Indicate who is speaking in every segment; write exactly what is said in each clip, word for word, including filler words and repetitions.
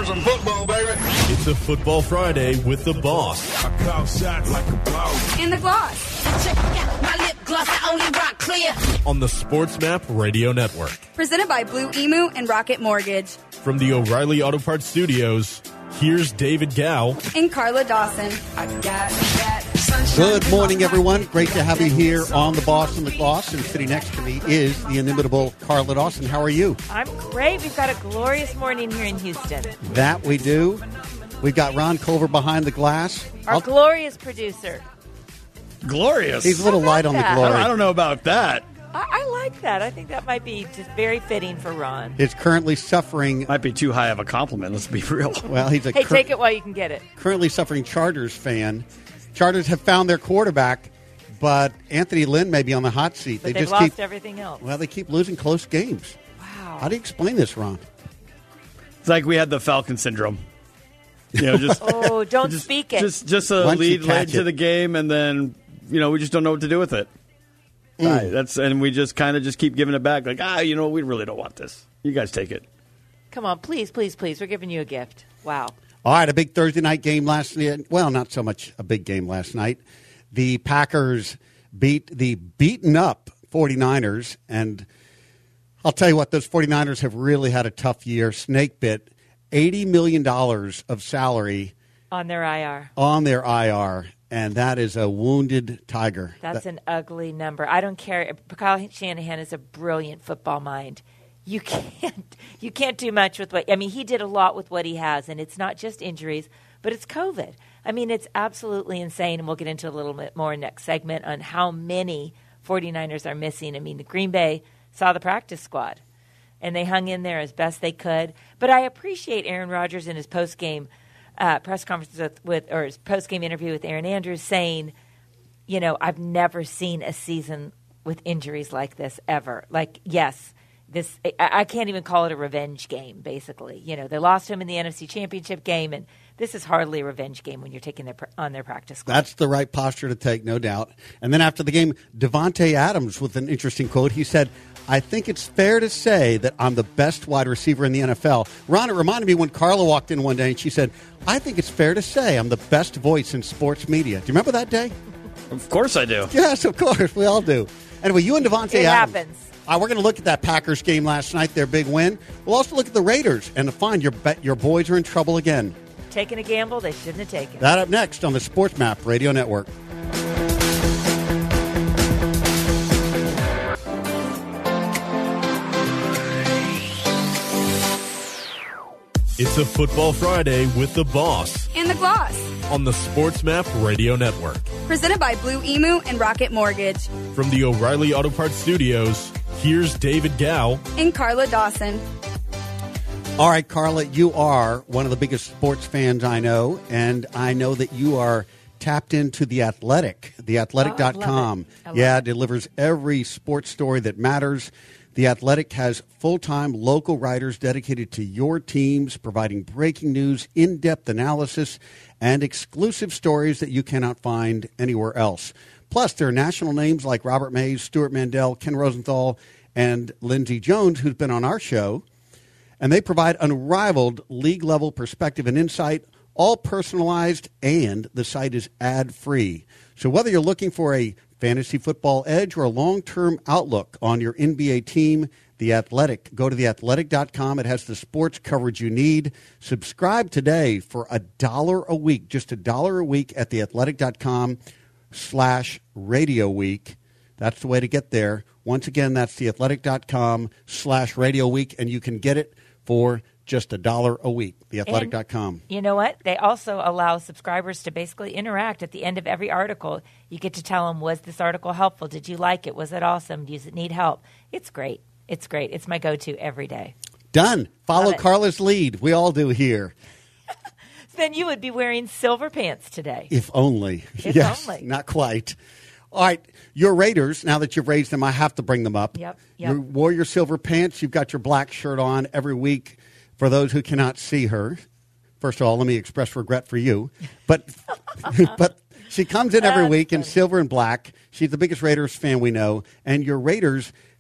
Speaker 1: for some football, baby.
Speaker 2: It's a Football Friday with the boss.
Speaker 1: I call shots like a boss.
Speaker 3: And the gloss.
Speaker 4: Check out my lip gloss, I only rock clear.
Speaker 2: On the Sports Map Radio Network.
Speaker 3: Presented by Blue Emu and Rocket Mortgage.
Speaker 2: From the O'Reilly Auto Parts Studios, here's David Gow
Speaker 3: and Carla Dawson.
Speaker 4: I got that sunshine.
Speaker 5: Good morning, everyone. Great to have you here on The Boss and the Gloss. And sitting next to me is the inimitable Carla Dawson. How are you?
Speaker 6: I'm great. We've got a glorious morning here in Houston.
Speaker 5: That we do. We've got Ron Culver behind the glass.
Speaker 6: Our
Speaker 5: I'll-
Speaker 6: glorious producer.
Speaker 7: Glorious.
Speaker 5: He's a little light on the
Speaker 6: that?
Speaker 5: glory.
Speaker 7: I don't know about that.
Speaker 6: I, I like that. I think that might be just very fitting for Ron.
Speaker 5: Is currently suffering.
Speaker 7: Might be too high of a compliment. Let's be real.
Speaker 5: Well, he's a
Speaker 6: Hey,
Speaker 5: cur-
Speaker 6: take it while you can get it.
Speaker 5: currently suffering Chargers fan. Chargers have found their quarterback, but Anthony Lynn may be on the hot seat.
Speaker 6: But
Speaker 5: they
Speaker 6: they've
Speaker 5: just
Speaker 6: lost
Speaker 5: keep
Speaker 6: everything else.
Speaker 5: well, they keep losing close games.
Speaker 6: Wow.
Speaker 5: How do you explain this, Ron?
Speaker 7: It's like we had the Falcon syndrome. You know, just
Speaker 6: Oh, don't
Speaker 7: just,
Speaker 6: speak it.
Speaker 7: Just just a
Speaker 5: Once you
Speaker 7: lead late
Speaker 5: catch
Speaker 7: to
Speaker 5: it.
Speaker 7: the game, and then you know we just don't know what to do with it.
Speaker 5: Mm.
Speaker 7: Right, that's and we just kind of just keep giving it back. Like ah, you know, we really don't want this. You guys take it.
Speaker 6: Come on, please, please, please. We're giving you a gift. Wow.
Speaker 5: All right, a big Thursday night game last night. Well, not so much a big game last night. The Packers beat the beaten up 49ers, and I'll tell you what, those 49ers have really had a tough year. Snake bit eighty million dollars of salary
Speaker 6: On their I R.
Speaker 5: on their I R, and that is a wounded tiger.
Speaker 6: That's
Speaker 5: That-
Speaker 6: an ugly number. I don't care. Kyle Shanahan is a brilliant football mind. You can't you can't do much with what I mean, he did a lot with what he has, and it's not just injuries, but it's COVID. I mean, it's absolutely insane, and we'll get into a little bit more next segment on how many 49ers are missing. I mean, the Green Bay saw the practice squad, and they hung in there as best they could. But I appreciate Aaron Rodgers in his post-game uh, press conference with, with or his post-game interview with Aaron Andrews saying, you know, I've never seen a season with injuries like this ever. Like, yes, this I, I can't even call it a revenge game, basically. You know, they lost him in the N F C Championship game, and this is hardly a revenge game when you're taking their on their practice squad.
Speaker 5: That's the right posture to take, no doubt. And then after the game, Devontae Adams with an interesting quote. He said, I think it's fair to say that I'm the best wide receiver in the N F L. Ron, it reminded me when Carla walked in one day and she said, I think it's fair to say I'm the best voice in sports media. Do you remember that day?
Speaker 7: Of course I do.
Speaker 5: Yes, of course. We all do. Anyway, you and Devontae
Speaker 6: It
Speaker 5: Adams.
Speaker 6: happens.
Speaker 5: Uh, we're going to look at that Packers game last night, their big win. We'll also look at the Raiders and find your bet your boys are in trouble again.
Speaker 6: Taking a gamble they shouldn't have taken.
Speaker 5: That up next on the Sports Map Radio Network.
Speaker 2: It's a Football Friday with the boss.
Speaker 3: And the gloss.
Speaker 2: On the Sports Map Radio Network.
Speaker 3: Presented by Blue Emu and Rocket Mortgage.
Speaker 2: From the O'Reilly Auto Parts Studios, here's David Gow
Speaker 3: And Carla Dawson.
Speaker 5: All right, Carla, you are one of the biggest sports fans I know, and I know that you are tapped into The Athletic, the athletic dot com.
Speaker 6: Oh, I love it. I love
Speaker 5: yeah,
Speaker 6: it.
Speaker 5: delivers every sports story that matters. The Athletic has full-time local writers dedicated to your teams, providing breaking news, in-depth analysis, and exclusive stories that you cannot find anywhere else. Plus, there are national names like Robert Mays, Stuart Mandel, Ken Rosenthal, and Lindsey Jones, who's been on our show. And they provide unrivaled league-level perspective and insight, all personalized, and the site is ad-free. So whether you're looking for a fantasy football edge or a long-term outlook on your N B A team, The Athletic, go to the athletic dot com. It has the sports coverage you need. Subscribe today for a dollar a week, just a dollar a week at the athletic dot com slash radio week. That's the way to get there. Once again, that's the athletic dot com slash radio week, and you can get it for just a dollar a week, the athletic dot com.
Speaker 6: You know what? They also allow subscribers to basically interact at the end of every article. You get to tell them, was this article helpful? Did you like it? Was it awesome? Does it need help? It's great. It's great. It's my go-to every day.
Speaker 5: Done. Follow
Speaker 6: Love it.
Speaker 5: Carla's lead. We all do here.
Speaker 6: Then you would be wearing silver pants today.
Speaker 5: If only.
Speaker 6: If
Speaker 5: yes,
Speaker 6: only.
Speaker 5: not quite. All right, your Raiders, now that you've raised them, I have to bring them up.
Speaker 6: Yep, yep.
Speaker 5: You wore your silver pants. You've got your black shirt on every week. For those who cannot see her, first of all, let me express regret for you. But but she comes in every
Speaker 6: That's
Speaker 5: week in
Speaker 6: funny.
Speaker 5: silver and black. She's the biggest Raiders fan we know. And your Raiders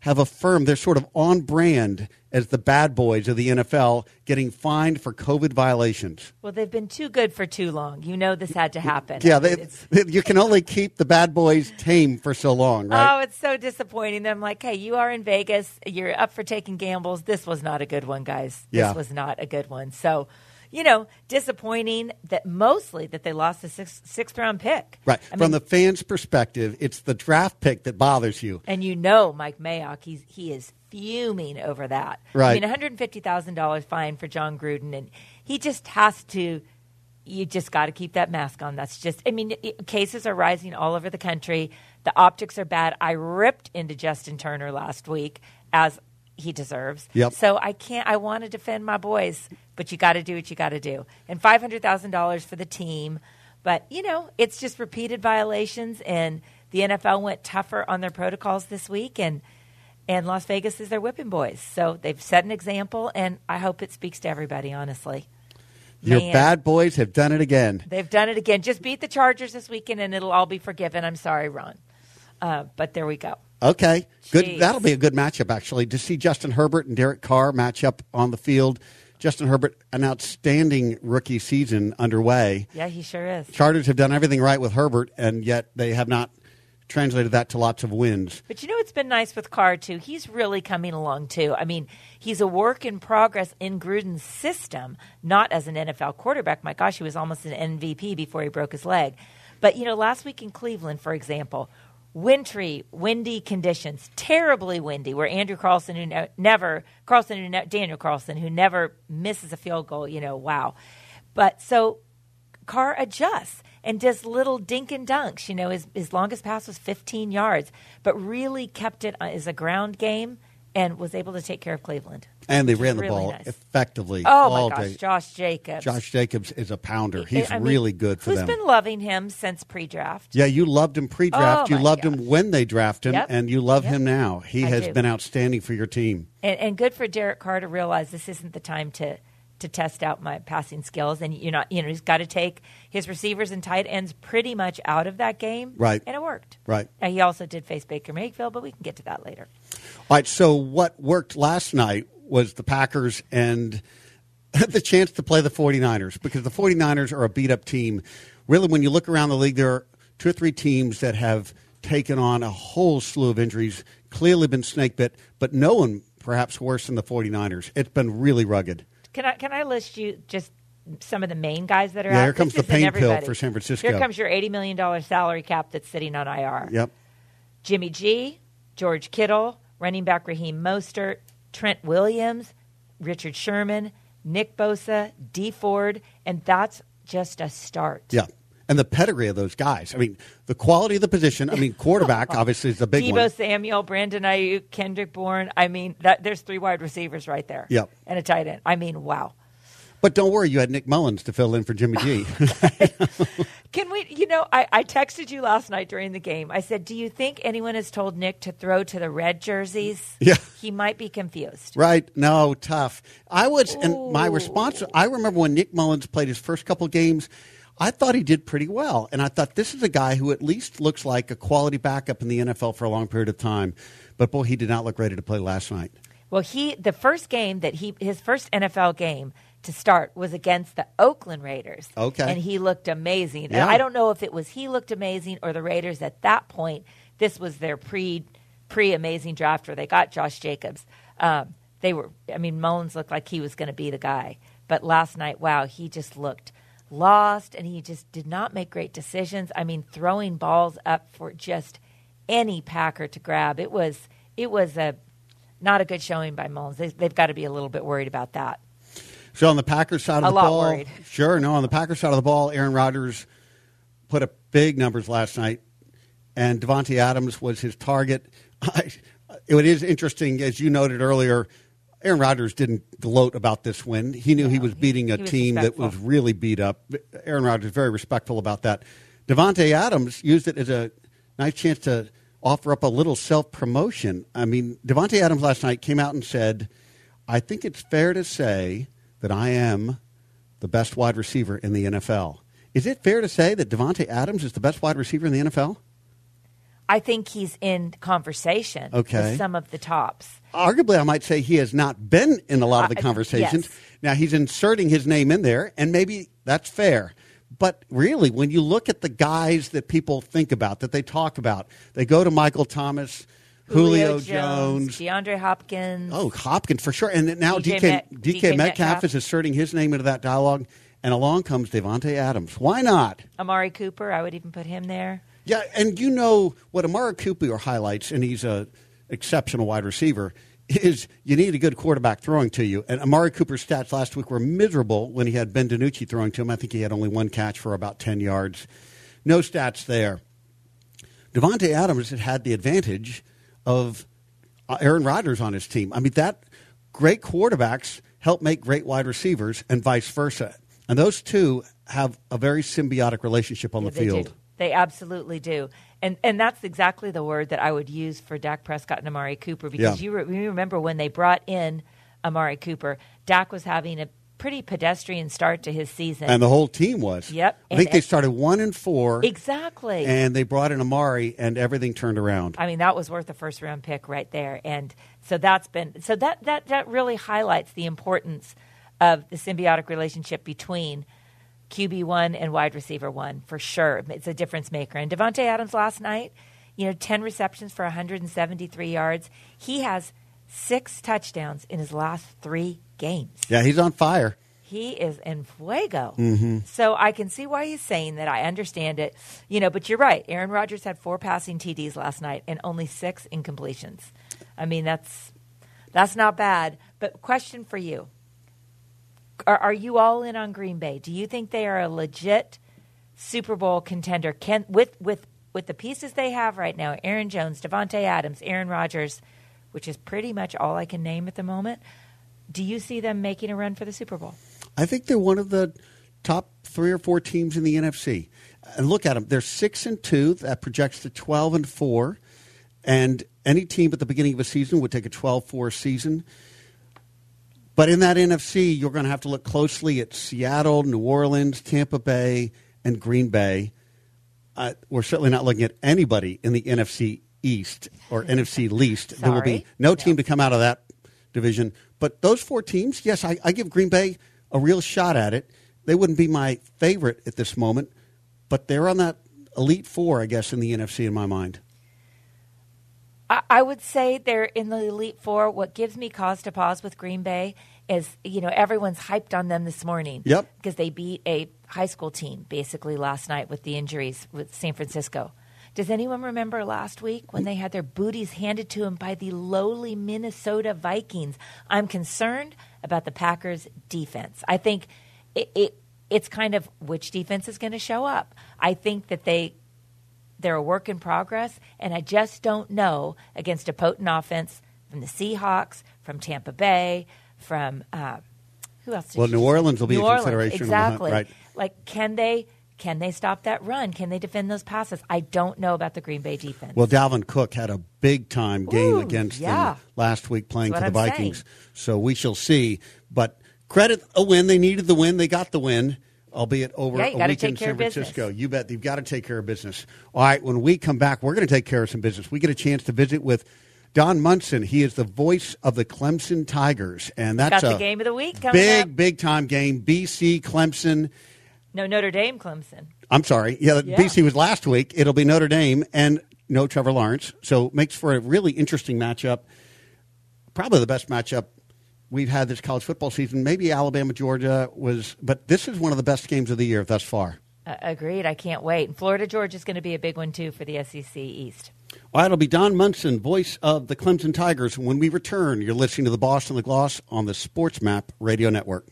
Speaker 5: have affirmed they're sort of on brand as the bad boys of the N F L, getting fined for COVID violations.
Speaker 6: Well, they've been too good for too long. You know this had to happen.
Speaker 5: Yeah,
Speaker 6: I mean,
Speaker 5: they,
Speaker 6: it's-
Speaker 5: you can only keep the bad boys tame for so long, right?
Speaker 6: Oh, it's so disappointing. I'm like, hey, you are in Vegas. You're up for taking gambles. This was not a good one, guys. This
Speaker 5: Yeah.
Speaker 6: was not a good one. So, you know, disappointing that mostly that they lost the sixth, sixth round pick.
Speaker 5: Right.
Speaker 6: I
Speaker 5: From
Speaker 6: mean,
Speaker 5: the fans' perspective, it's the draft pick that bothers you.
Speaker 6: and you know Mike Mayock, he's, he is fuming over that.
Speaker 5: Right.
Speaker 6: I mean, one hundred fifty thousand dollars fine for John Gruden, and he just has to – you just got to keep that mask on. That's just – I mean, it, cases are rising all over the country. The optics are bad. I ripped into Justin Turner last week, as he deserves.
Speaker 5: Yep.
Speaker 6: So I can't – I want to defend my boys, but you got to do what you got to do. And five hundred thousand dollars for the team. But, you know, it's just repeated violations, and the N F L went tougher on their protocols this week, and – and Las Vegas is their whipping boys. So they've set an example, and I hope it speaks to everybody, honestly.
Speaker 5: Your
Speaker 6: Man,
Speaker 5: bad boys have done it again.
Speaker 6: They've done it again. Just beat the Chargers this weekend, and it'll all be forgiven. I'm sorry, Ron. Uh, but there we go.
Speaker 5: Okay, good.
Speaker 6: Jeez.
Speaker 5: That'll be a good matchup, actually, to see Justin Herbert and Derek Carr match up on the field. Justin Herbert, an outstanding rookie season underway.
Speaker 6: Yeah, he sure is.
Speaker 5: Chargers have done everything right with Herbert, and yet they have not translated that to lots of wins.
Speaker 6: But you know what's been nice with Carr, too? He's really coming along, too. I mean, he's a work in progress in Gruden's system, not as an N F L quarterback. My gosh, he was almost an M V P before he broke his leg. But, you know, last week in Cleveland, for example, wintry, windy conditions, terribly windy, where Andrew Carlson, who ne- never, Carlson, who ne- Daniel Carlson, who never misses a field goal, you know, wow. But so Carr adjusts and does little dink and dunks. You know, his, his longest pass was fifteen yards, but really kept it as a ground game and was able to take care of Cleveland.
Speaker 5: And they
Speaker 6: Which is
Speaker 5: ran the
Speaker 6: really
Speaker 5: ball
Speaker 6: nice.
Speaker 5: effectively
Speaker 6: Oh,
Speaker 5: all
Speaker 6: my gosh,
Speaker 5: day.
Speaker 6: Josh Jacobs.
Speaker 5: Josh Jacobs is a pounder. He's
Speaker 6: I mean,
Speaker 5: really good for
Speaker 6: who's
Speaker 5: them.
Speaker 6: been loving him since pre-draft?
Speaker 5: Yeah, you loved him pre-draft.
Speaker 6: Oh,
Speaker 5: you
Speaker 6: my
Speaker 5: loved
Speaker 6: gosh.
Speaker 5: him when they drafted him,
Speaker 6: Yep.
Speaker 5: and you love
Speaker 6: Yep.
Speaker 5: him now. He
Speaker 6: I
Speaker 5: has
Speaker 6: do.
Speaker 5: been outstanding for your team.
Speaker 6: And, and good for Derek Carr to realize this isn't the time to to test out my passing skills. And you're not, you know, he's got to take his receivers and tight ends pretty much out of that game.
Speaker 5: Right.
Speaker 6: And it worked.
Speaker 5: Right.
Speaker 6: Uh, he also did face Baker Mayfield, but we can get to that later.
Speaker 5: All right, so what worked last night was the Packers and the chance to play the 49ers, because the 49ers are a beat-up team. Really, when you look around the league, there are two or three teams that have taken on a whole slew of injuries, clearly been snake-bit, but no one perhaps worse than the 49ers. It's been really rugged.
Speaker 6: Can I can I list you just some of the main guys that are
Speaker 5: Yeah,
Speaker 6: out?
Speaker 5: here comes
Speaker 6: This
Speaker 5: the
Speaker 6: isn't
Speaker 5: pain pill
Speaker 6: everybody.
Speaker 5: for San Francisco.
Speaker 6: Here comes your eighty million dollars salary cap that's sitting on I R.
Speaker 5: Yep.
Speaker 6: Jimmy G, George Kittle, running back Raheem Mostert, Trent Williams, Richard Sherman, Nick Bosa, Dee Ford, and that's just a start.
Speaker 5: Yeah. And the pedigree of those guys. I mean, the quality of the position. I mean, quarterback obviously is the big
Speaker 6: Deebo
Speaker 5: one.
Speaker 6: Samuel, Brandon Ayuk, Kendrick Bourne. I mean, that, there's three wide receivers right there.
Speaker 5: Yep.
Speaker 6: And a tight end. I mean, wow.
Speaker 5: But don't worry, you had Nick Mullins to fill in for Jimmy G.
Speaker 6: Can we, you know, I, I texted you last night during the game. I said, do you think anyone has told Nick to throw to the red jerseys?
Speaker 5: Yeah.
Speaker 6: He might be confused.
Speaker 5: Right. No, tough. I was, and my
Speaker 6: Ooh.
Speaker 5: response, I remember when Nick Mullins played his first couple games, I thought he did pretty well. And I thought this is a guy who at least looks like a quality backup in the N F L for a long period of time. But, boy, he did not look ready to play last night.
Speaker 6: Well, he, the first game that he, his first N F L game to start was against the Oakland Raiders.
Speaker 5: Okay.
Speaker 6: And he looked amazing.
Speaker 5: Yeah.
Speaker 6: And I don't know if it was he looked amazing or the Raiders at that point. This was their pre, pre-amazing draft where they got Josh Jacobs. Um, they were, I mean, Mullins looked like he was going to be the guy. But last night, wow, he just looked lost, and he just did not make great decisions. I mean, throwing balls up for just any Packer to grab. It was it was a not a good showing by Mullins. They, they've got to be a little bit worried about that.
Speaker 5: So on the Packers side of
Speaker 6: A
Speaker 5: the
Speaker 6: lot
Speaker 5: ball,
Speaker 6: worried.
Speaker 5: sure, no, on the Packers side of the ball, Aaron Rodgers put up big numbers last night, and Devontae Adams was his target. I, it is interesting, as you noted earlier, Aaron Rodgers didn't gloat about this win. He knew he was beating a
Speaker 6: he was
Speaker 5: team that
Speaker 6: respectful.
Speaker 5: was really beat up. Aaron Rodgers was very respectful about that. Devontae Adams used it as a nice chance to offer up a little self-promotion. I mean, Devontae Adams last night came out and said, I think it's fair to say that I am the best wide receiver in the N F L. Is it fair to say that Devontae Adams is the best wide receiver in the N F L?
Speaker 6: I think he's in conversation
Speaker 5: Okay.
Speaker 6: with some of the tops.
Speaker 5: Arguably, I might say he has not been in a lot of the
Speaker 6: Uh,
Speaker 5: conversations.
Speaker 6: yes.
Speaker 5: Now, he's inserting his name in there, and maybe that's fair. But really, when you look at the guys that people think about, that they talk about, they go to Michael Thomas, Julio, Jones,
Speaker 6: DeAndre Hopkins.
Speaker 5: oh, Hopkins for sure. And then now
Speaker 6: D K
Speaker 5: D K,
Speaker 6: Met-
Speaker 5: D K
Speaker 6: D K
Speaker 5: Metcalf
Speaker 6: Metcalf.
Speaker 5: is inserting his name into that dialogue, and along comes Devontae Adams. Why not?
Speaker 6: Amari Cooper, I would even put him there.
Speaker 5: Yeah, and you know what Amari Cooper highlights, and he's a exceptional wide receiver, is you need a good quarterback throwing to you. And Amari Cooper's stats last week were miserable when he had Ben DiNucci throwing to him. I think he had only one catch for about ten yards. No stats there. Devontae Adams had had the advantage of Aaron Rodgers on his team. I mean, that great quarterbacks help make great wide receivers and vice versa. And those two have a very symbiotic relationship on
Speaker 6: Yeah,
Speaker 5: the
Speaker 6: they
Speaker 5: field.
Speaker 6: do. They absolutely do. And and that's exactly the word that I would use for Dak Prescott and Amari Cooper, because
Speaker 5: Yeah.
Speaker 6: you, re- you remember when they brought in Amari Cooper, Dak was having a pretty pedestrian start to his season.
Speaker 5: And the whole team was.
Speaker 6: Yep.
Speaker 5: I think
Speaker 6: And-
Speaker 5: they started one and four.
Speaker 6: Exactly.
Speaker 5: And they brought in Amari, and everything turned around.
Speaker 6: I mean, that was worth a first round pick right there. And so that's been so that that that really highlights the importance of the symbiotic relationship between Q B one and wide receiver one, for sure. It's a difference maker. And Devontae Adams last night, you know, ten receptions for one hundred seventy-three yards. He has six touchdowns in his last three games.
Speaker 5: Yeah, he's on fire.
Speaker 6: He is en fuego.
Speaker 5: Mm-hmm.
Speaker 6: So I can see why he's saying that. I understand it. You know, but you're right. Aaron Rodgers had four passing T Ds last night and only six incompletions. I mean, that's that's not bad. But question for you. Are, are you all in on Green Bay? Do you think they are a legit Super Bowl contender? Can with with with the pieces they have right now, Aaron Jones, Devontae Adams, Aaron Rodgers, which is pretty much all I can name at the moment, do you see them making a run for the Super Bowl?
Speaker 5: I think they're one of the top three or four teams in the N F C. And look at them. They're six and two. That projects to twelve and four. And any team at the beginning of a season would take a twelve four season. But in that N F C, you're going to have to look closely at Seattle, New Orleans, Tampa Bay, and Green Bay. Uh, we're certainly not looking at anybody in the N F C East or N F C least. There will be
Speaker 6: Sorry.
Speaker 5: no team to come out of that division. But those four teams, yes, I, I give Green Bay a real shot at it. They wouldn't be my favorite at this moment, but they're on that elite four, I guess, in the N F C in my mind.
Speaker 6: I, I would say they're in the Elite Four. What gives me cause to pause with Green Bay is, you know, everyone's hyped on them this morning.
Speaker 5: Yep.
Speaker 6: Because they beat a high school team basically last night with the injuries with San Francisco. Does anyone remember last week when they had their booties handed to them by the lowly Minnesota Vikings? I'm concerned about the Packers' defense. I think it, it it's kind of which defense is going to show up. I think that they they're a work in progress, and I just don't know against a potent offense from the Seahawks, from Tampa Bay, from uh, who else? Did
Speaker 5: Well,
Speaker 6: you
Speaker 5: New Orleans will be
Speaker 6: New
Speaker 5: a
Speaker 6: Orleans,
Speaker 5: consideration on the hunt,
Speaker 6: exactly.
Speaker 5: right.
Speaker 6: Like, can they can they stop that run? Can they defend those passes? I don't know about the Green Bay defense.
Speaker 5: Well, Dalvin Cook had a big-time game
Speaker 6: Ooh,
Speaker 5: against
Speaker 6: yeah.
Speaker 5: them last week playing
Speaker 6: That's
Speaker 5: for the
Speaker 6: what I'm
Speaker 5: Vikings.
Speaker 6: saying.
Speaker 5: So we shall see. But credit a win. They needed the win. They got the win, albeit over
Speaker 6: Yeah, you
Speaker 5: a
Speaker 6: gotta
Speaker 5: week
Speaker 6: take
Speaker 5: in
Speaker 6: care
Speaker 5: San
Speaker 6: of business.
Speaker 5: Francisco. You bet. You've got to take care of business. All right, when we come back, we're going to take care of some business. We get a chance to visit with Don Munson. He is the voice of the Clemson Tigers. And that's
Speaker 6: got the
Speaker 5: a
Speaker 6: game of the week coming
Speaker 5: big,
Speaker 6: up.
Speaker 5: big-time game. B C, Clemson.
Speaker 6: No, Notre Dame, Clemson.
Speaker 5: I'm sorry. Yeah,
Speaker 6: Yeah.
Speaker 5: B C was last week. It'll be Notre Dame and no Trevor Lawrence. So it makes for a really interesting matchup. Probably the best matchup we've had this college football season. Maybe Alabama, Georgia was, but this is one of the best games of the year thus far.
Speaker 6: Uh, agreed. I can't wait. And Florida, Georgia is going to be a big one, too, for the S E C East.
Speaker 5: All right, it'll be Don Munson, voice of the Clemson Tigers. When we return, you're listening to The Boss and the Gloss on the Sports Map Radio Network.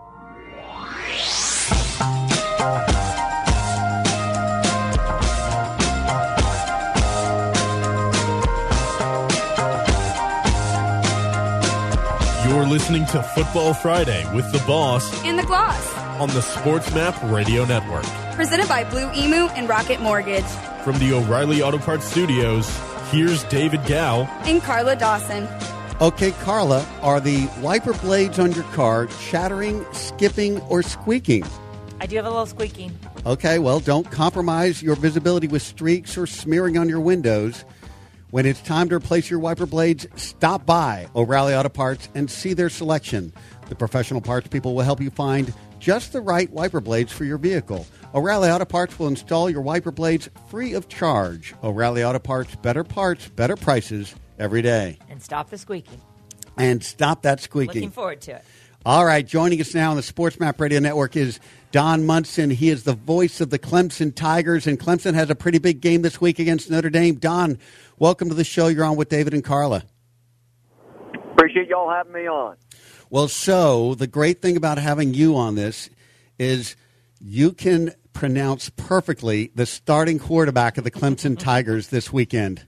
Speaker 2: You're listening to Football Friday with the Boss
Speaker 3: And the Gloss.
Speaker 2: on the Sports Map Radio Network.
Speaker 3: Presented by Blue Emu and Rocket Mortgage.
Speaker 2: From the O'Reilly Auto Parts Studios, here's David Gow.
Speaker 3: And Carla Dawson.
Speaker 5: Okay, Carla, are the wiper blades on your car chattering, skipping, or squeaking?
Speaker 6: I do have a little squeaking.
Speaker 5: Okay, well, don't compromise your visibility with streaks or smearing on your windows. When it's time to replace your wiper blades, stop by O'Reilly Auto Parts and see their selection. The professional parts people will help you find just the right wiper blades for your vehicle. O'Reilly Auto Parts will install your wiper blades free of charge. O'Reilly Auto Parts, better parts, better prices every day.
Speaker 6: And stop the squeaking.
Speaker 5: And stop that squeaking.
Speaker 6: Looking forward to it.
Speaker 5: All right, joining us now on the Sports Map Radio Network is Don Munson. He is the voice of the Clemson Tigers, and Clemson has a pretty big game this week against Notre Dame. Don, welcome to the show. You're on with David and Carla.
Speaker 8: Appreciate y'all having me on.
Speaker 5: Well, so the great thing about having you on this is you can pronounce perfectly the starting quarterback of the Clemson Tigers this weekend.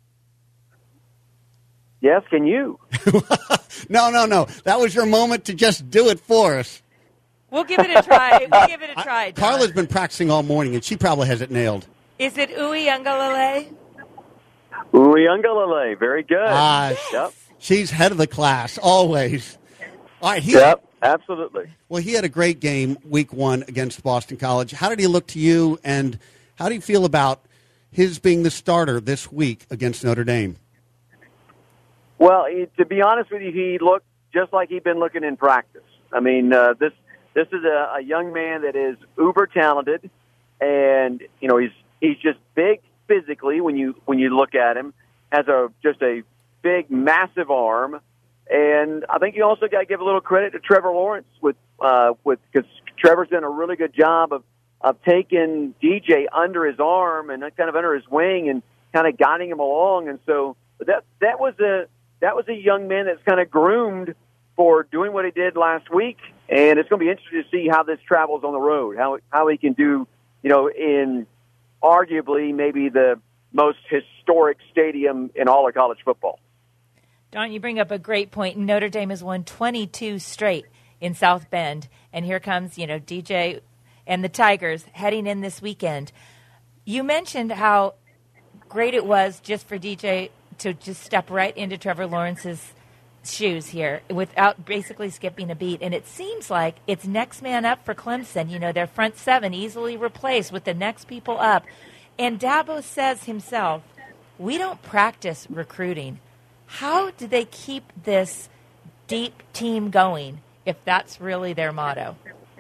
Speaker 8: Yes, can you?
Speaker 5: No, no, no. That was your moment to just do it for us.
Speaker 6: We'll give it a try. We'll give it a try, Don.
Speaker 5: Carla's been practicing all morning, and she probably has it nailed.
Speaker 6: Is it Uyunglele?
Speaker 8: Uyunglele, very good.
Speaker 5: Ah,
Speaker 8: Yep.
Speaker 5: She's head of the class, always. All right, he,
Speaker 8: Yep, absolutely.
Speaker 5: well, he had a great game week one against Boston College. How did he look to you, and how do you feel about his being the starter this week against Notre Dame?
Speaker 8: Well, he, to be honest with you, he looked just like he'd been looking in practice. I mean, uh, this this is a, a young man that is uber talented, and you know he's he's just big physically. When you when you look at him, has a just a big, massive arm, and I think you also got to give a little credit to Trevor Lawrence with uh, with because Trevor's done a really good job of of taking D J under his arm and kind of under his wing and kind of guiding him along, and so that that was a That was a young man that's kind of groomed for doing what he did last week, and it's going to be interesting to see how this travels on the road, how how he can do, you know, in arguably maybe the most historic stadium in all of college football.
Speaker 6: Don, you bring up a great point. Notre Dame has won twenty-two straight in South Bend, and here comes, you know, D J and the Tigers heading in this weekend. You mentioned how great it was just for D J to just step right into Trevor Lawrence's shoes here without basically skipping a beat. And it seems like it's next man up for Clemson. You know, their front seven easily replaced with the next people up. And Dabo says himself, we don't practice recruiting. How do they keep this deep team going if that's really their motto?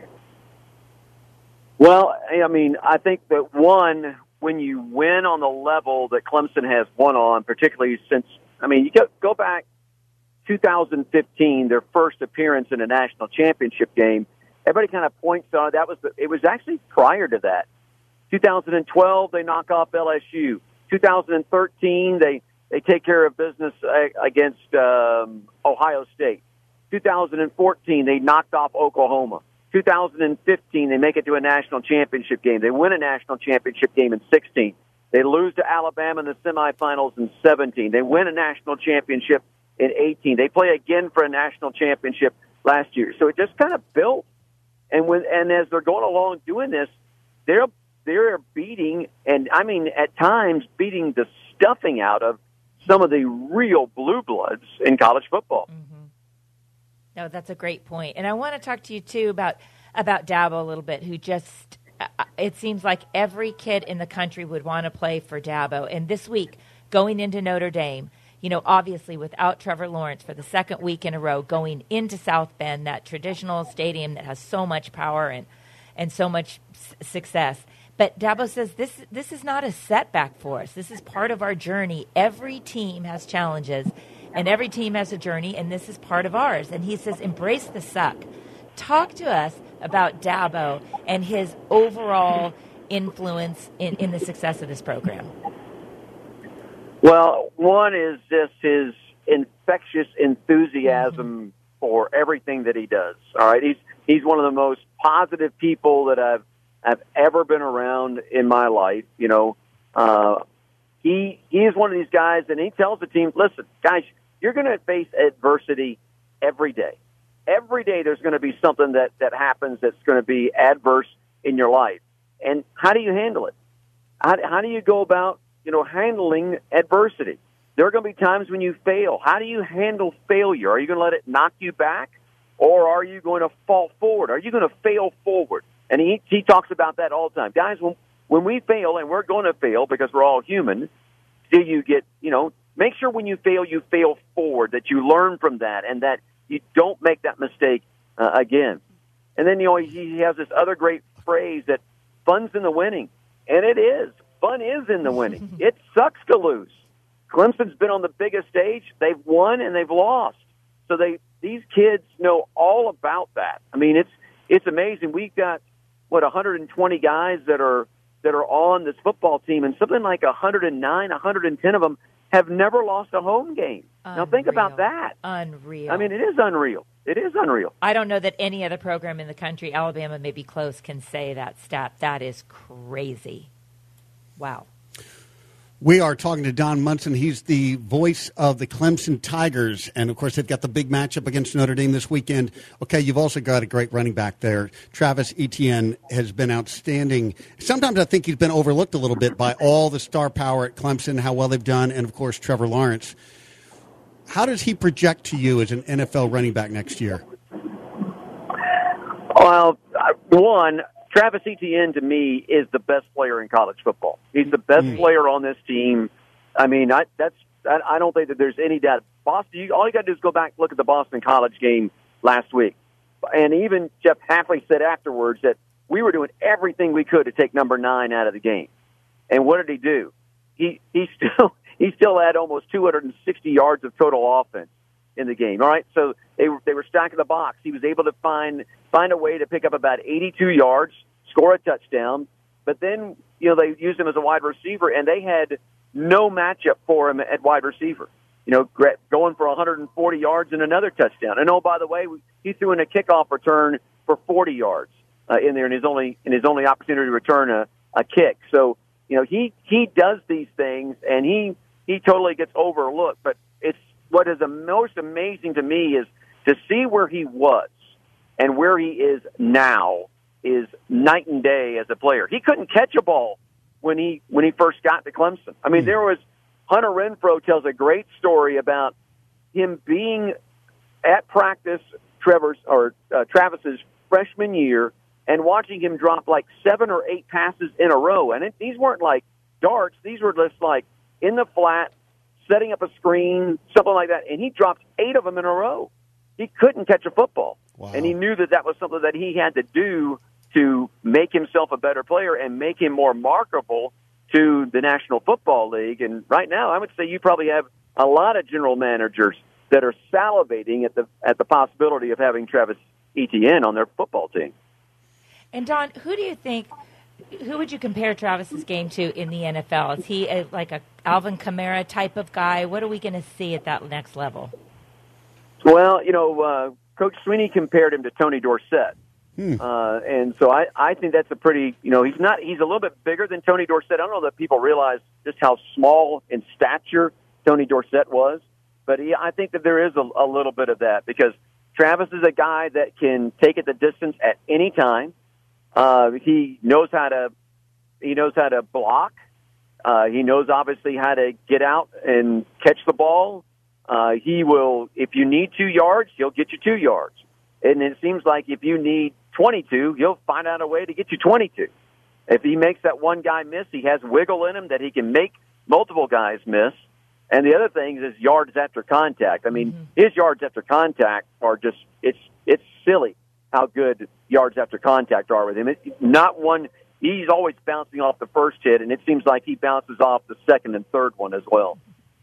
Speaker 8: Well, I mean, I think that one, when you win on the level that Clemson has won on, particularly since, I mean, you go, go back two thousand fifteen, their first appearance in a national championship game, everybody kind of points on that was the, it was actually prior to that. two thousand twelve, they knock off L S U. two thousand thirteen, they, they take care of business against um, Ohio State. two thousand fourteen, they knocked off Oklahoma. two thousand fifteen, they make it to a national championship game. They win a national championship game in sixteen. They lose to Alabama in the semifinals in seventeen. They win a national championship in eighteen. They play again for a national championship last year. So it just kind of built. And when and as they're going along doing this, they're they're beating, and I mean at times beating the stuffing out of some of the real blue bloods in college football.
Speaker 6: Mm-hmm. No, that's a great point. And I want to talk to you, too, about about Dabo a little bit, who just, uh, it seems like every kid in the country would want to play for Dabo. And this week, going into Notre Dame, you know, obviously without Trevor Lawrence for the second week in a row, going into South Bend, that traditional stadium that has so much power and, and so much s- success. But Dabo says this this is not a setback for us. This is part of our journey. Every team has challenges, and every team has a journey, and this is part of ours. And he says, embrace the suck. Talk to us about Dabo and his overall influence in, in the success of this program.
Speaker 8: Well, one is just his infectious enthusiasm mm-hmm. for everything that he does. All right, he's he's one of the most positive people that I've I've ever been around in my life. You know, uh, he he is one of these guys, and he tells the team, "Listen, guys, you're going to face adversity every day. Every day, there's going to be something that that happens that's going to be adverse in your life. And how do you handle it? How how do you go about you know handling adversity? There are going to be times when you fail. How do you handle failure? Are you going to let it knock you back, or are you going to fall forward? Are you going to fail forward? And he he talks about that all the time. Guys, when, when we fail, and we're going to fail because we're all human, do you get, you know, make sure when you fail, you fail forward, that you learn from that, and that you don't make that mistake uh, again. And then, you know, he has this other great phrase that fun's in the winning. And it is. Fun is in the winning. It sucks to lose. Clemson's been on the biggest stage. They've won and they've lost. So they these kids know all about that. I mean, it's it's amazing. We've got, what, one hundred twenty guys that are that are on this football team, and something like one hundred nine, one hundred ten of them have never lost a home game.
Speaker 6: Unreal.
Speaker 8: Now think about that.
Speaker 6: Unreal.
Speaker 8: I mean, it is unreal. It is unreal.
Speaker 6: I don't know that any other program in the country, Alabama may be close, can say that stat. That is crazy. Wow.
Speaker 5: We are talking to Don Munson. He's the voice of the Clemson Tigers. And, of course, they've got the big matchup against Notre Dame this weekend. Okay, you've also got a great running back there. Travis Etienne has been outstanding. Sometimes I think he's been overlooked a little bit by all the star power at Clemson, how well they've done, and, of course, Trevor Lawrence. How does he project to you as an N F L running back next year?
Speaker 8: Well, one, Travis Etienne, to me, is the best player in college football. He's the best mm. player on this team. I mean, I, that's I, I don't think that there's any doubt. Boston, you, all you got to do is go back and look at the Boston College game last week. And even Jeff Hafley said afterwards that we were doing everything we could to take number nine out of the game. And what did he do? He he still he still had almost two hundred sixty yards of total offense in the game. All right, so they were they were stacking the box. He was able to find find a way to pick up about eighty-two yards, score a touchdown. But then, you know, they used him as a wide receiver, and they had no matchup for him at wide receiver. You know, going for one hundred forty yards and another touchdown. And oh, by the way, he threw in a kickoff return for forty yards uh, in there in his only in his only opportunity to return a, a kick. So, you know, he he does these things, and he he totally gets overlooked. But it's what is the most amazing to me is to see where he was and where he is now is night and day as a player. He couldn't catch a ball when he when he first got to Clemson. I mean, there was Hunter Renfrow tells a great story about him being at practice, Trevor's or uh, Travis's freshman year, and watching him drop like seven or eight passes in a row. And it, these weren't like darts; these were just like in the flat, setting up a screen, something like that. And he dropped eight of them in a row. He couldn't catch a football, wow. And he knew that that was something that he had to do to make himself a better player and make him more marketable to the National Football League. And right now, I would say you probably have a lot of general managers that are salivating at the at the possibility of having Travis Etienne on their football team.
Speaker 6: And Don, who do you think? Who would you compare Travis's game to in the N F L? Is he a, like a Alvin Kamara type of guy? What are we going to see at that next level?
Speaker 8: Well, you know, uh, Coach Sweeney compared him to Tony Dorsett. Hmm. Uh, and so I, I think that's a pretty, you know, he's not, he's a little bit bigger than Tony Dorsett. I don't know that people realize just how small in stature Tony Dorsett was, but he, I think that there is a, a little bit of that because Travis is a guy that can take it the distance at any time. Uh, he knows how to, he knows how to block. Uh, he knows obviously how to get out and catch the ball. Uh, he will, if you need two yards, he'll get you two yards. And it seems like if you need twenty-two, he'll find out a way to get you twenty-two. If he makes that one guy miss, he has wiggle in him that he can make multiple guys miss. And the other thing is yards after contact. I mean, mm-hmm. his yards after contact are just, it's it's silly how good yards after contact are with him. It's not one, he's always bouncing off the first hit, and it seems like he bounces off the second and third one as well.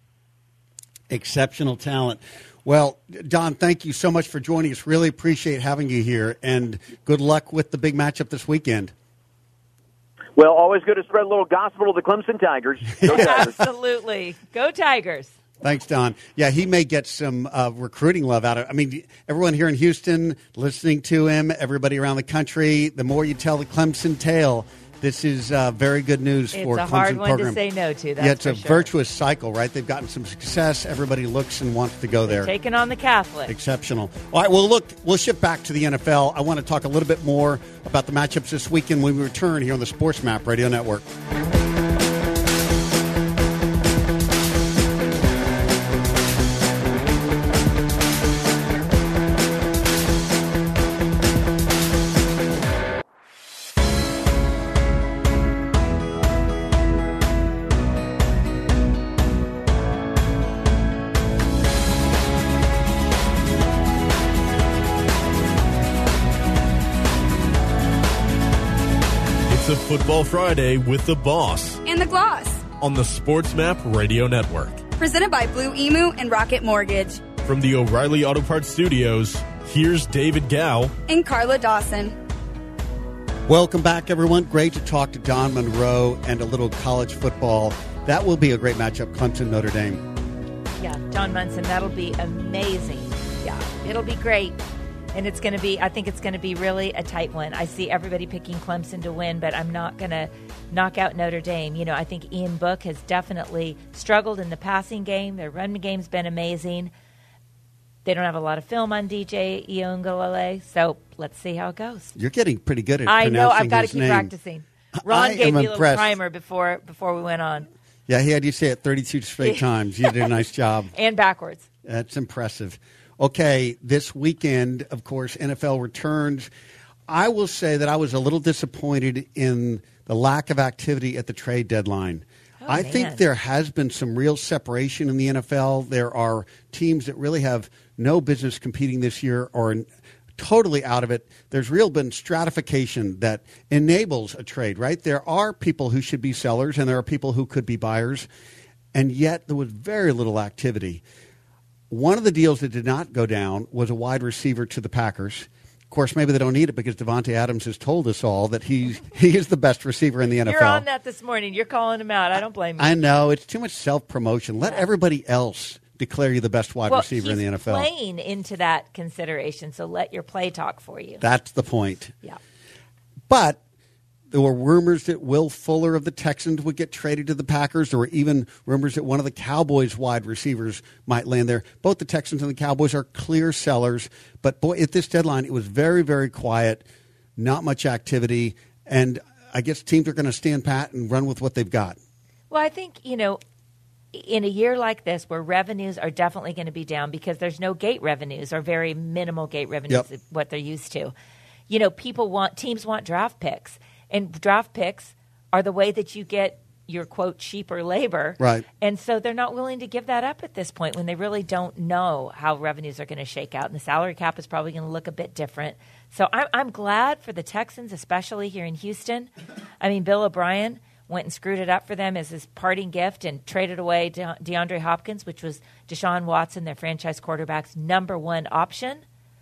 Speaker 5: Exceptional talent. Well, Don, thank you so much for joining us. Really appreciate having you here, and good luck with the big matchup this weekend.
Speaker 8: Well, always good to spread a little gospel to the Clemson Tigers. Go Tigers.
Speaker 6: Absolutely. Go Tigers.
Speaker 5: Thanks, Don. Yeah, he may get some uh, recruiting love out of it. I mean, everyone here in Houston listening to him, everybody around the country, the more you tell the Clemson tale, this is uh, very good news
Speaker 6: it's
Speaker 5: for Clemson
Speaker 6: It's a hard one
Speaker 5: program.
Speaker 6: to say no to, that's
Speaker 5: Yeah, it's
Speaker 6: for
Speaker 5: a
Speaker 6: sure.
Speaker 5: virtuous cycle, right? They've gotten some success. Everybody looks and wants to go there.
Speaker 6: They're taking on the Catholics.
Speaker 5: Exceptional. All right, well, look, we'll shift back to the N F L. I want to talk a little bit more about the matchups this weekend when we return here on the Sports Map Radio Network.
Speaker 2: It's a Football Friday with the Boss
Speaker 3: And the Gloss.
Speaker 2: on the Sports Map Radio Network.
Speaker 3: Presented by Blue Emu and Rocket Mortgage.
Speaker 2: From the O'Reilly Auto Parts Studios, here's David Gow.
Speaker 3: And Carla Dawson.
Speaker 5: Welcome back, everyone. Great to talk to Don Monroe and a little college football. That will be a great matchup, Clemson, Notre Dame.
Speaker 6: Yeah, John Munson, that'll be amazing. Yeah, it'll be great. And it's going to be, I think it's going to be really a tight one. I see everybody picking Clemson to win, but I'm not going to knock out Notre Dame. You know, I think Ian Book has definitely struggled in the passing game. Their run game's been amazing. They don't have a lot of film on D J Iongalale, so let's see how it goes.
Speaker 5: You're getting pretty good at
Speaker 6: I
Speaker 5: pronouncing
Speaker 6: know, I've got to
Speaker 5: his
Speaker 6: keep
Speaker 5: name.
Speaker 6: practicing. Ron
Speaker 5: I
Speaker 6: gave
Speaker 5: am
Speaker 6: me a little
Speaker 5: impressed.
Speaker 6: primer before before we went on.
Speaker 5: Yeah, he had you say it thirty-two straight times. You did a nice job.
Speaker 6: And backwards.
Speaker 5: That's impressive. Okay, this weekend, of course, N F L returns. I will say that I was a little disappointed in the lack of activity at the trade deadline.
Speaker 6: Oh,
Speaker 5: I
Speaker 6: man.
Speaker 5: think there has been some real separation in the N F L. There are teams that really have no business competing this year or totally out of it. There's real been stratification that enables a trade, right? There are people who should be sellers and there are people who could be buyers, and yet there was very little activity. One of the deals that did not go down was a wide receiver to the Packers. Of course, maybe they don't need it because Devontae Adams has told us all that he's, he is the best receiver in the N F L.
Speaker 6: You're on that this morning. You're calling him out. I don't blame you.
Speaker 5: I know. It's too much self-promotion. Let everybody else declare you the best wide
Speaker 6: well,
Speaker 5: receiver in the N F L.
Speaker 6: He's playing into that consideration, so let your play talk for you.
Speaker 5: That's the point.
Speaker 6: Yeah.
Speaker 5: But there were rumors that Will Fuller of the Texans would get traded to the Packers. There were even rumors that one of the Cowboys wide receivers might land there. Both the Texans and the Cowboys are clear sellers. But, boy, at this deadline, it was very, very quiet, not much activity. And I guess teams are going to stand pat and run with what they've got.
Speaker 6: Well, I think, you know, in a year like this where revenues are definitely going to be down because there's no gate revenues or very minimal gate revenues,
Speaker 5: Yep.
Speaker 6: what they're used to. You know, people want, teams want draft picks. And draft picks are the way that you get your, quote, cheaper labor.
Speaker 5: Right.
Speaker 6: And so they're not willing to give that up at this point when they really don't know how revenues are going to shake out. And the salary cap is probably going to look a bit different. So I'm, I'm glad for the Texans, especially here in Houston. I mean, Bill O'Brien went and screwed it up for them as his parting gift and traded away De- DeAndre Hopkins, which was Deshaun Watson, their franchise quarterback's number one option.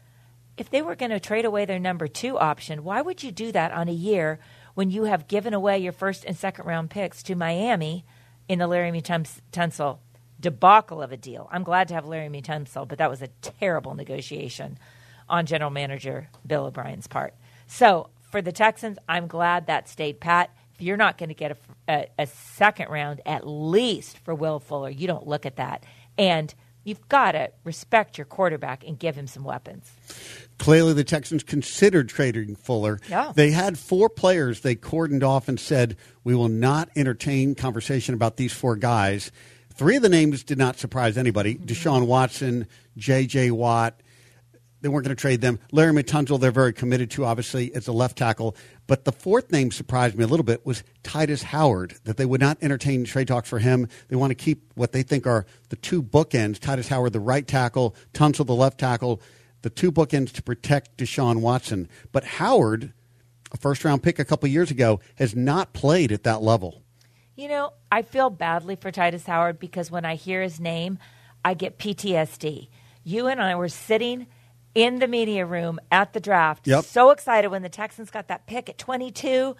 Speaker 6: If they were going to trade away their number two option, why would you do that on a year when you have given away your first and second round picks to Miami in the Laramie Tun- Tunsil debacle of a deal? I'm glad to have Laramie Tunsil, but that was a terrible negotiation on general manager Bill O'Brien's part. So for the Texans, I'm glad that stayed pat. If you're not going to get a, a, a second round, at least for Will Fuller, you don't look at that. And you've got to respect your quarterback and give him some weapons.
Speaker 5: Clearly, the Texans considered trading Fuller.
Speaker 6: Yeah.
Speaker 5: They had four players they cordoned off and said, we will not entertain conversation about these four guys. Three of the names did not surprise anybody. Mm-hmm. Deshaun Watson, J J. Watt. They weren't going to trade them. Laramie Tunsil, they're very committed to, obviously, as a left tackle. But the fourth name surprised me a little bit was Titus Howard, that they would not entertain trade talks for him. They want to keep what they think are the two bookends, Titus Howard, the right tackle, Tunsil, the left tackle, the two bookends to protect Deshaun Watson. But Howard, a first-round pick a couple years ago, has not played at that level.
Speaker 6: You know, I feel badly for Titus Howard because when I hear his name, I get P T S D. You and I were sitting in the media room at the draft,
Speaker 5: yep.
Speaker 6: so excited when the Texans got that pick at twenty-two.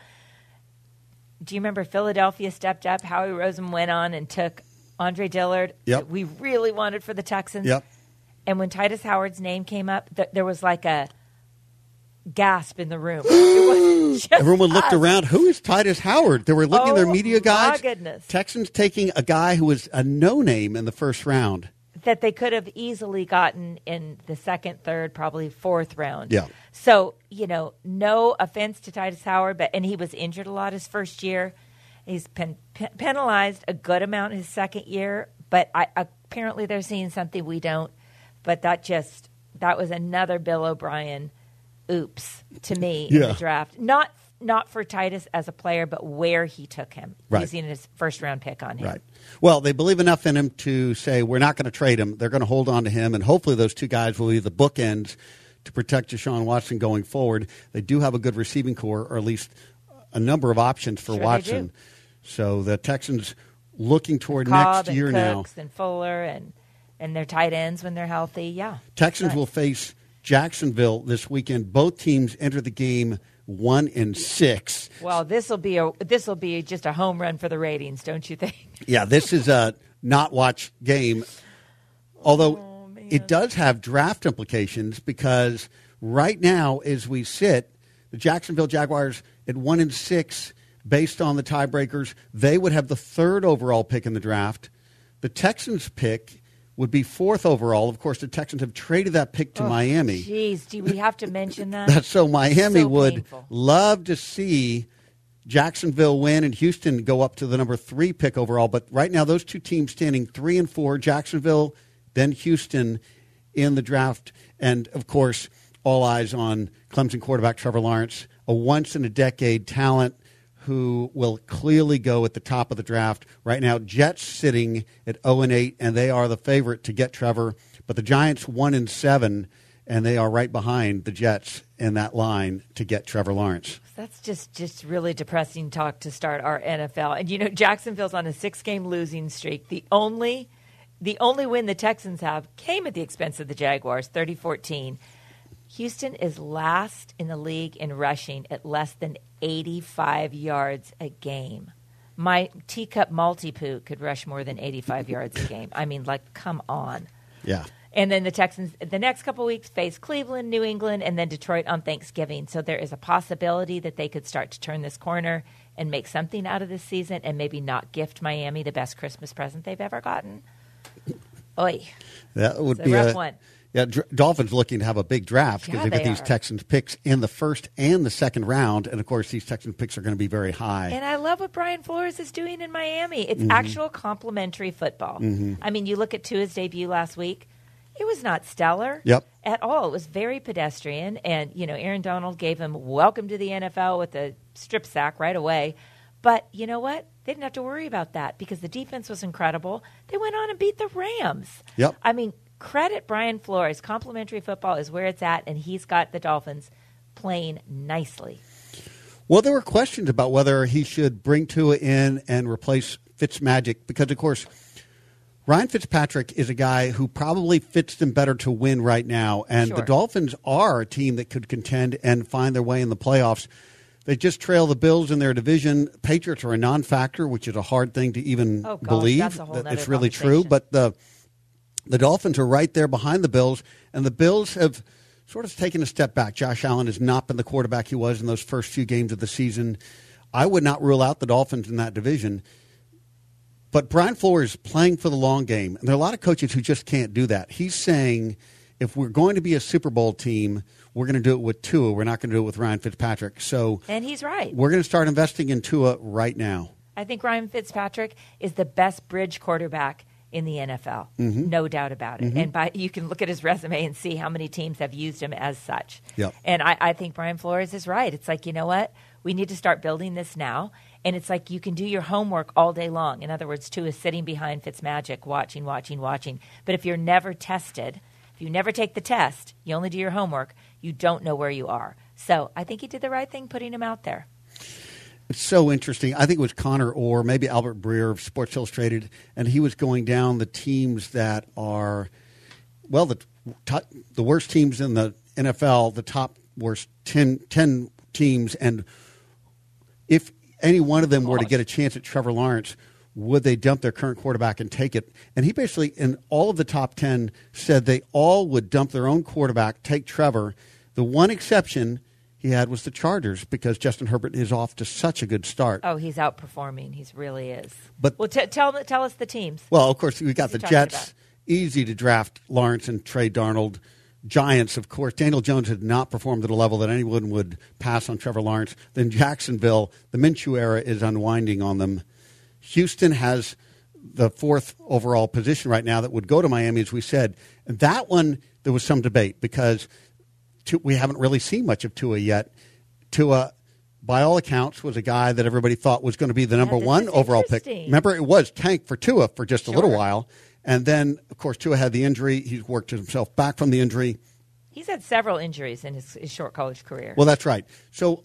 Speaker 6: Do you remember Philadelphia stepped up? Howie Roseman went on and took Andre Dillard
Speaker 5: yep.
Speaker 6: that we really wanted for the Texans.
Speaker 5: Yep.
Speaker 6: And when Titus Howard's name came up, th- there was like a gasp in the room. It was just
Speaker 5: Everyone looked
Speaker 6: us.
Speaker 5: around. Who is Titus Howard? They were looking
Speaker 6: Oh,
Speaker 5: at their media guides.
Speaker 6: my goodness.
Speaker 5: Texans taking a guy who was a no-name in the first round.
Speaker 6: That they could have easily gotten in the second, third, probably fourth round.
Speaker 5: Yeah.
Speaker 6: So, you know, no offense to Titus Howard, but and he was injured a lot his first year. He's pen, pen, penalized a good amount his second year, but I, apparently they're seeing something we don't. But that just, that was another Bill O'Brien oops to me in
Speaker 5: Yeah.
Speaker 6: the draft. Not not for Titus as a player, but where he took him.
Speaker 5: Right.
Speaker 6: Using his first-round pick on him.
Speaker 5: Right. Well, they believe enough in him to say, we're not going to trade him. They're going to hold on to him, and hopefully those two guys will be the bookends to protect Deshaun Watson going forward. They do have a good receiving core, or at least a number of options for
Speaker 6: Sure they
Speaker 5: Watson.
Speaker 6: do.
Speaker 5: So the Texans looking toward
Speaker 6: Cobb
Speaker 5: next year
Speaker 6: and
Speaker 5: now.
Speaker 6: Cooks and Fuller and and their tight ends when they're healthy. Yeah.
Speaker 5: Texans
Speaker 6: Nice.
Speaker 5: will face Jacksonville this weekend. Both teams enter the game one and six.
Speaker 6: Well, this will be a this will be just a home run for the ratings, don't you think?
Speaker 5: Yeah, this is a not watch game. Although
Speaker 6: Oh, man.
Speaker 5: it does have draft implications because right now, as we sit, the Jacksonville Jaguars at one and six, based on the tiebreakers, they would have the third overall pick in the draft. The Texans pick would be fourth overall. Of course, the Texans have traded that pick to
Speaker 6: Oh,
Speaker 5: Miami.
Speaker 6: Jeez, do we have to mention that?
Speaker 5: That's so Miami
Speaker 6: So
Speaker 5: would
Speaker 6: painful.
Speaker 5: love to see Jacksonville win and Houston go up to the number three pick overall. But right now, those two teams standing three and four, Jacksonville, then Houston in the draft. And, of course, all eyes on Clemson quarterback Trevor Lawrence, a once-in-a-decade talent who will clearly go at the top of the draft. Right now, Jets sitting at oh and eight, and they are the favorite to get Trevor. But the Giants one and seven, and they are right behind the Jets in that line to get Trevor Lawrence.
Speaker 6: That's just, just really depressing talk to start our N F L. And, you know, Jacksonville's on a six-game losing streak. The only the only win the Texans have came at the expense of the Jaguars, thirty fourteen. Houston is last in the league in rushing at less than eighty-five yards a game. My teacup multi-poo could rush more than eighty-five yards a game. I mean, like, come on.
Speaker 5: Yeah.
Speaker 6: And then the Texans, the next couple of weeks, face Cleveland, New England, and then Detroit on Thanksgiving. So there is a possibility that they could start to turn this corner and make something out of this season and maybe not gift Miami the best Christmas present they've ever gotten. Oy.
Speaker 5: That would
Speaker 6: It's a
Speaker 5: be
Speaker 6: rough
Speaker 5: a
Speaker 6: one.
Speaker 5: Yeah, Dr- Dolphins looking to have a big draft because
Speaker 6: Yeah,
Speaker 5: they've got
Speaker 6: they
Speaker 5: these
Speaker 6: are.
Speaker 5: Texans picks in the first and the second round. And, of course, these Texans picks are going to be very high.
Speaker 6: And I love what Brian Flores is doing in Miami. It's
Speaker 5: Mm-hmm.
Speaker 6: actual complimentary football. I mean, you look at Tua's debut last week. It was not stellar
Speaker 5: Yep.
Speaker 6: at all. It was very pedestrian. And, you know, Aaron Donald gave him welcome to the N F L with a strip sack right away. But you know what? They didn't have to worry about that because the defense was incredible. They went on and beat the Rams.
Speaker 5: Yep.
Speaker 6: I mean, credit Brian Flores. Complimentary football is where it's at, and he's got the Dolphins playing nicely.
Speaker 5: Well, there were questions about whether he should bring Tua in and replace Fitzmagic because, of course, Ryan Fitzpatrick is a guy who probably fits them better to win right now. And
Speaker 6: Sure.
Speaker 5: the Dolphins are a team that could contend and find their way in the playoffs. They just trail the Bills in their division. Patriots are a non-factor, which is a hard thing to even
Speaker 6: Oh, gosh,
Speaker 5: believe
Speaker 6: that's a whole
Speaker 5: that
Speaker 6: nother
Speaker 5: it's really true.
Speaker 6: conversation.
Speaker 5: But the the Dolphins are right there behind the Bills, and the Bills have sort of taken a step back. Josh Allen has not been the quarterback he was in those first few games of the season. I would not rule out the Dolphins in that division. But Brian Flores is playing for the long game, and there are a lot of coaches who just can't do that. He's saying, if we're going to be a Super Bowl team, we're going to do it with Tua. We're not going to do it with Ryan Fitzpatrick. So
Speaker 6: And he's right.
Speaker 5: we're going to start investing in Tua right now.
Speaker 6: I think Ryan Fitzpatrick is the best bridge quarterback in the N F L.
Speaker 5: Mm-hmm.
Speaker 6: No doubt about it. And by, you can look at his resume and see how many teams have used him as such.
Speaker 5: Yep.
Speaker 6: And I, I think Brian Flores is right. It's like, you know what? We need to start building this now. And it's like you can do your homework all day long. In other words, Tua is sitting behind Fitzmagic, watching, watching, watching. But if you're never tested, if you never take the test, you only do your homework, you don't know where you are. So I think he did the right thing putting him out there.
Speaker 5: It's so interesting. I think it was Connor Orr, maybe Albert Breer of Sports Illustrated, and he was going down the teams that are, well, the top, the worst teams in the N F L, the top worst ten, ten teams, and if any one of them were to get a chance at Trevor Lawrence, would they dump their current quarterback and take it? And he basically, in all of the top ten, said they all would dump their own quarterback, take Trevor. The one exception he had was the Chargers because Justin Herbert is off to such a good start.
Speaker 6: Oh, he's outperforming. He really is.
Speaker 5: But-
Speaker 6: well, t- tell tell us the teams.
Speaker 5: Well, of course, we got
Speaker 6: What's
Speaker 5: the
Speaker 6: he talking
Speaker 5: Jets.
Speaker 6: about?
Speaker 5: Easy to draft Lawrence and trade Darnold. Giants, of course. Daniel Jones had not performed at a level that anyone would pass on Trevor Lawrence. Then Jacksonville, the Minshew era is unwinding on them. Houston has the fourth overall position right now that would go to Miami, as we said. And that one, there was some debate because Tu- we haven't really seen much of Tua yet. Tua, by all accounts, was a guy that everybody thought was going to be the number
Speaker 6: this
Speaker 5: one
Speaker 6: is
Speaker 5: overall pick.
Speaker 6: interesting.
Speaker 5: Remember, it was tank for Tua for just a little
Speaker 6: Sure.
Speaker 5: while. And then, of course, Tua had the injury. He's worked himself back from the injury.
Speaker 6: He's had several injuries in his, his short college career.
Speaker 5: Well, that's right. So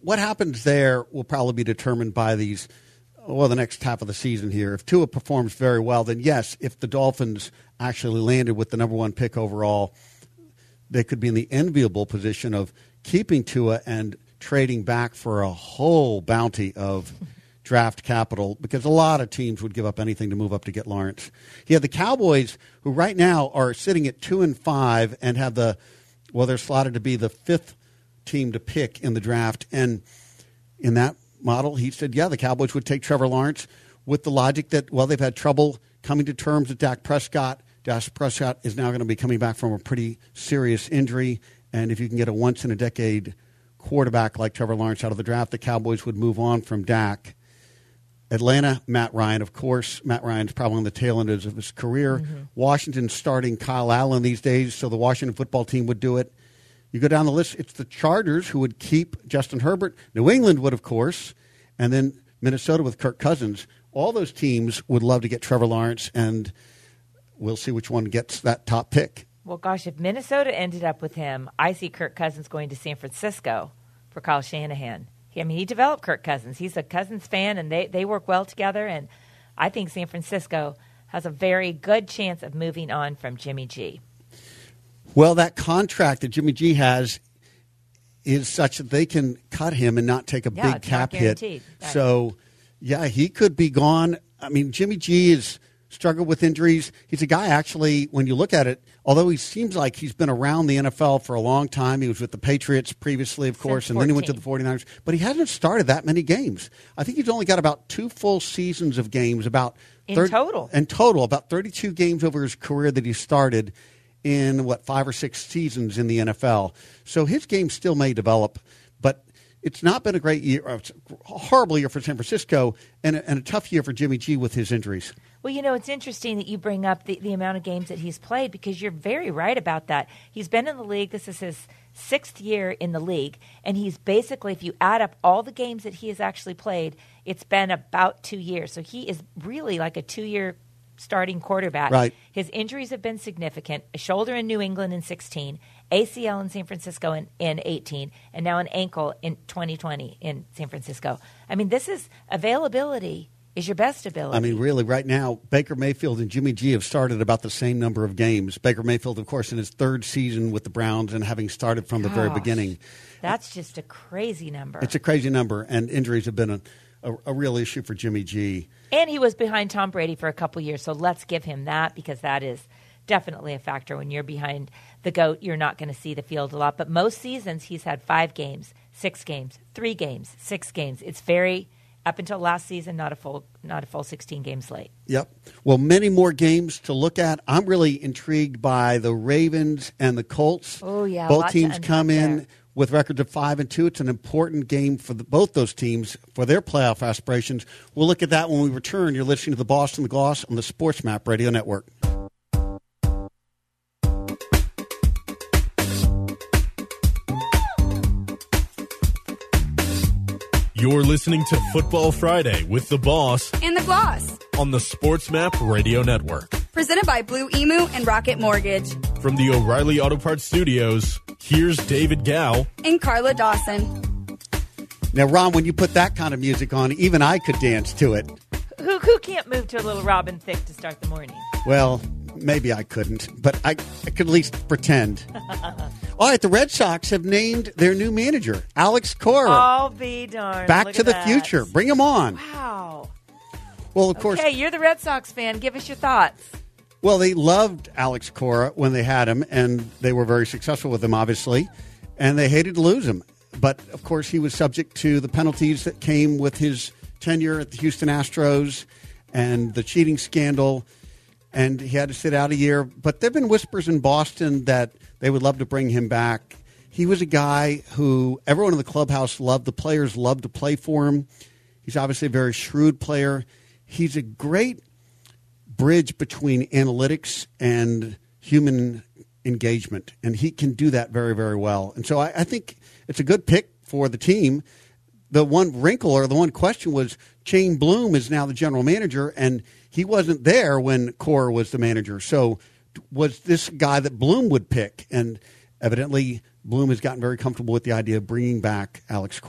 Speaker 5: what happens there will probably be determined by these, well, the next half of the season here. If Tua performs very well, then yes, if the Dolphins actually landed with the number one pick overall, they could be in the enviable position of keeping Tua and trading back for a whole bounty of draft capital, because a lot of teams would give up anything to move up to get Lawrence. You have the Cowboys, who right now are sitting at two and five and have the, well, they're slotted to be the fifth team to pick in the draft. And in that model, he said, yeah, the Cowboys would take Trevor Lawrence with the logic that, well, they've had trouble coming to terms with Dak Prescott. Dak Prescott is now going to be coming back from a pretty serious injury. And if you can get a once-in-a-decade quarterback like Trevor Lawrence out of the draft, the Cowboys would move on from Dak. Atlanta, Matt Ryan, of course. Matt Ryan's probably on the tail end of his career. Mm-hmm. Washington starting Kyle Allen these days, so the Washington football team would do it. You go down the list, it's the Chargers who would keep Justin Herbert. New England would, of course, and then Minnesota with Kirk Cousins. All those teams would love to get Trevor Lawrence, and we'll see which one gets that top pick.
Speaker 6: Well, gosh, if Minnesota ended up with him, I see Kirk Cousins going to San Francisco for Kyle Shanahan. I mean, he developed Kirk Cousins. He's a Cousins fan, and they, they work well together. And I think San Francisco has a very good chance of moving on from Jimmy G.
Speaker 5: Well, that contract that Jimmy G has is such that they can cut him and not take a
Speaker 6: yeah,
Speaker 5: big cap hit.
Speaker 6: Right.
Speaker 5: So, yeah, he could be gone. I mean, Jimmy G has struggled with injuries. He's a guy, actually, when you look at it, although he seems like he's been around the N F L for a long time. He was with the Patriots previously, of course, and then he went to the forty-niners. But he hasn't started that many games. I think he's only got about two full seasons of games, about
Speaker 6: in
Speaker 5: thirty,
Speaker 6: total.
Speaker 5: In total, about thirty-two games over his career that he started in, what, five or six seasons in the N F L. So his game still may develop, but it's not been a great year, it's a horrible year for San Francisco, and a, and a tough year for Jimmy G with his injuries.
Speaker 6: Well, you know, it's interesting that you bring up the, the amount of games that he's played, because you're very right about that. He's been in the league. This is his sixth year in the league, and he's basically, if you add up all the games that he has actually played, it's been about two years. So he is really like a two-year starting quarterback.
Speaker 5: Right.
Speaker 6: His injuries have been significant. A shoulder in New England in sixteen, A C L in San Francisco in, in eighteen, and now an ankle in twenty twenty in San Francisco. I mean, this is availability is your best ability.
Speaker 5: I mean, really, right now, Baker Mayfield and Jimmy G have started about the same number of games. Baker Mayfield, of course, in his third season with the Browns and having started from the
Speaker 6: Gosh,
Speaker 5: very beginning.
Speaker 6: That's just a crazy number.
Speaker 5: It's a crazy number, and injuries have been a, a, a real issue for Jimmy G.
Speaker 6: And he was behind Tom Brady for a couple years, so let's give him that, because that is definitely a factor. When you're behind the GOAT, you're not going to see the field a lot. But most seasons, he's had five games, six games, three games, six games. It's very... Up until last season, not a full, not a full sixteen game slate.
Speaker 5: Yep. Well, many more games to look at. I'm really intrigued by the Ravens and the Colts.
Speaker 6: Oh yeah,
Speaker 5: both teams come in
Speaker 6: there
Speaker 5: with records of five and two. It's an important game for the, both those teams for their playoff aspirations. We'll look at that when we return. You're listening to the Boston the Gloss on the Sports Map Radio Network.
Speaker 2: You're listening to Football Friday with the Boss
Speaker 3: And the Gloss.
Speaker 2: on the Sports Map Radio Network.
Speaker 3: Presented by Blue Emu and Rocket Mortgage.
Speaker 2: From the O'Reilly Auto Parts Studios, here's David Gow.
Speaker 3: And Carla Dawson.
Speaker 5: Now, Ron, when you put that kind of music on, even I could dance to it.
Speaker 6: Who who can't move to a little Robin Thicke to start the morning?
Speaker 5: Well, maybe I couldn't, but I, I could at least pretend. All right, the Red Sox have named their new manager, Alex Cora.
Speaker 6: I'll be darned.
Speaker 5: Back
Speaker 6: Look
Speaker 5: to
Speaker 6: at
Speaker 5: the
Speaker 6: that.
Speaker 5: future. Bring him on.
Speaker 6: Wow.
Speaker 5: Well, of course.
Speaker 6: Okay, you're the Red Sox fan. Give us your thoughts.
Speaker 5: Well, they loved Alex Cora when they had him, and they were very successful with him, obviously, and they hated to lose him. But, of course, he was subject to the penalties that came with his tenure at the Houston Astros and the cheating scandal, and he had to sit out a year. But there have been whispers in Boston that they would love to bring him back. He was a guy who everyone in the clubhouse loved. The players loved to play for him. He's obviously a very shrewd player. He's a great bridge between analytics and human engagement, and he can do that very, very well. And so I, I think it's a good pick for the team. The one wrinkle or the one question was Shane Bloom is now the general manager, and he wasn't there when Cora was the manager. So was this guy that Bloom would pick? And evidently Bloom has gotten very comfortable with the idea of bringing back Alex Cora.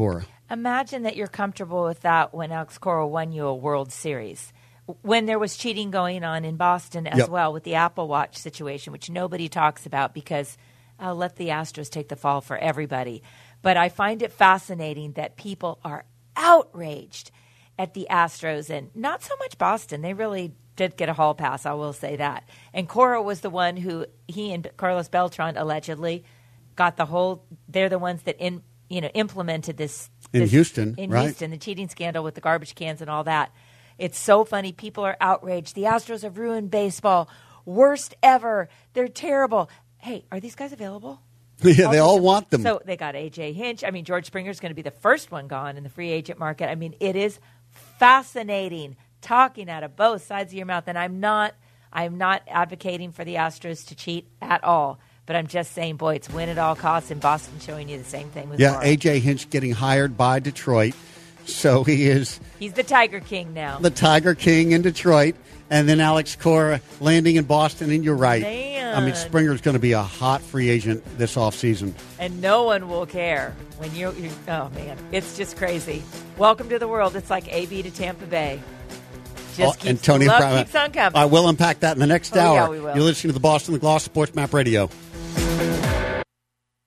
Speaker 6: Imagine that you're comfortable with that when Alex Cora won you a World Series. When there was cheating going on in Boston as
Speaker 5: Yep.
Speaker 6: well with the Apple Watch situation, which nobody talks about because I'll let the Astros take the fall for everybody. But I find it fascinating that people are outraged at the Astros and not so much Boston. They really did get a hall pass, I will say that. And Cora was the one who, he and Carlos Beltran allegedly got the whole, they're the ones that in, you know, implemented this.
Speaker 5: In
Speaker 6: this,
Speaker 5: Houston,
Speaker 6: In
Speaker 5: right.
Speaker 6: Houston, the cheating scandal with the garbage cans and all that. It's so funny. People are outraged. The Astros have ruined baseball. Worst ever. They're terrible. Hey, are these guys available?
Speaker 5: Yeah, they all want them.
Speaker 6: So they got A J Hinch. I mean, George Springer's going to be the first one gone in the free agent market. I mean, it is fascinating talking out of both sides of your mouth. And I'm not, I'm not advocating for the Astros to cheat at all. But I'm just saying, boy, it's win at all costs. And Boston showing you the same thing with
Speaker 5: Yeah,
Speaker 6: Cora.
Speaker 5: A J Hinch getting hired by Detroit. So he is
Speaker 6: He's the Tiger King now.
Speaker 5: the Tiger King in Detroit. And then Alex Cora landing in Boston. And you're right.
Speaker 6: Man.
Speaker 5: I mean, Springer's going to be a hot free agent this offseason.
Speaker 6: And no one will care when you. you oh man, it's just crazy. Welcome to the world. It's like A B to Tampa Bay. Just
Speaker 5: Oh,
Speaker 6: keeps,
Speaker 5: and Tony
Speaker 6: love
Speaker 5: Brown.
Speaker 6: keeps on coming.
Speaker 5: I will unpack that in the next
Speaker 6: Oh,
Speaker 5: hour.
Speaker 6: yeah, we will.
Speaker 5: You're listening to the Boston The Gloss Sports Map Radio.